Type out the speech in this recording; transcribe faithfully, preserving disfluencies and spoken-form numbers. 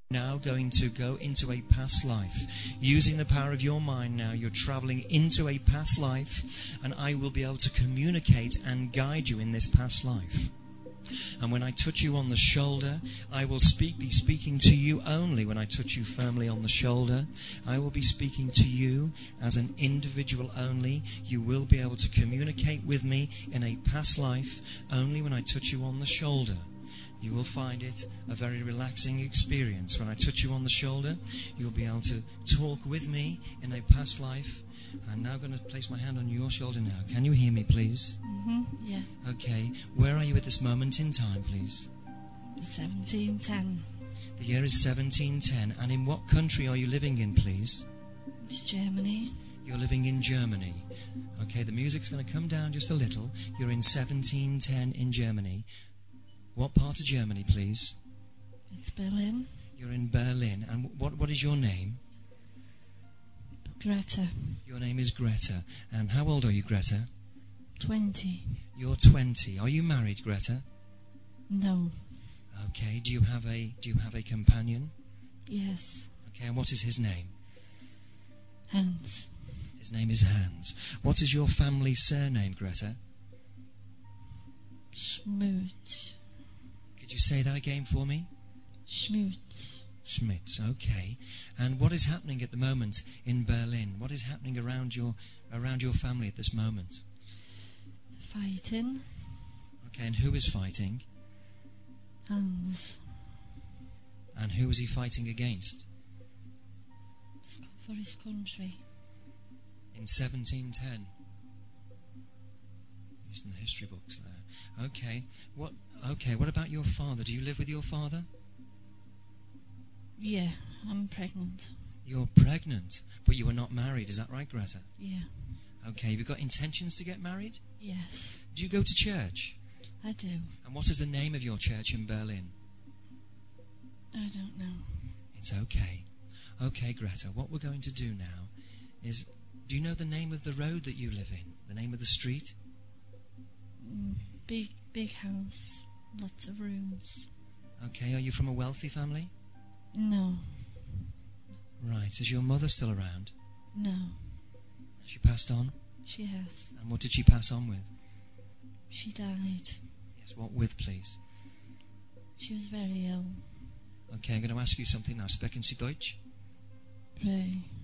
Now going to go into a past life. Using the power of your mind now, you're traveling into a past life, and I will be able to communicate and guide you in this past life. And when I touch you on the shoulder, I will speak, be speaking to you only when I touch you firmly on the shoulder. I will be speaking to you as an individual only. You will be able to communicate with me in a past life only when I touch you on the shoulder. You will find it a very relaxing experience. When I touch you on the shoulder, you'll be able to talk with me in a past life. I'm now going to place my hand on your shoulder now. Can you hear me, please? Mm-hmm, yeah. Okay. Where are you at this moment in time, please? seventeen ten. The year is seventeen ten. And in what country are you living in, please? It's Germany. You're living in Germany. Okay, the music's going to come down just a little. You're in seventeen ten in Germany. What part of Germany, please? It's Berlin. You're in Berlin. And what what is your name? Greta. Your name is Greta. And how old are you, Greta? twenty. You're twenty. Are you married, Greta? No. Okay. Do you have a do you have a companion? Yes. Okay. And what is his name? Hans. His name is Hans. What is your family surname, Greta? Schmutz. Could you say that again for me? Schmutz. Schmitz, okay. And what is happening at the moment in Berlin? What is happening around your around your family at this moment? Fighting. Okay, and who is fighting? Hans. And who is he fighting against? For his country. In seventeen ten. Using the history books there. Okay. What okay, what about your father? Do you live with your father? Yeah, I'm pregnant. You're pregnant, but you are not married, is that right, Greta? Yeah. Okay, have you got intentions to get married? Yes. Do you go to church? I do. And what is the name of your church in Berlin? I don't know. It's okay. Okay, Greta, what we're going to do now is, do you know the name of the road that you live in? The name of the street? Mm, big, big house. Lots of rooms. Okay, are you from a wealthy family? No. Right, is your mother still around? No. She passed on? She has. And what did she pass on with? She died. Yes, what with, please? She was very ill. Okay, I'm going to ask you something now. Sprechen Sie Deutsch? Pray.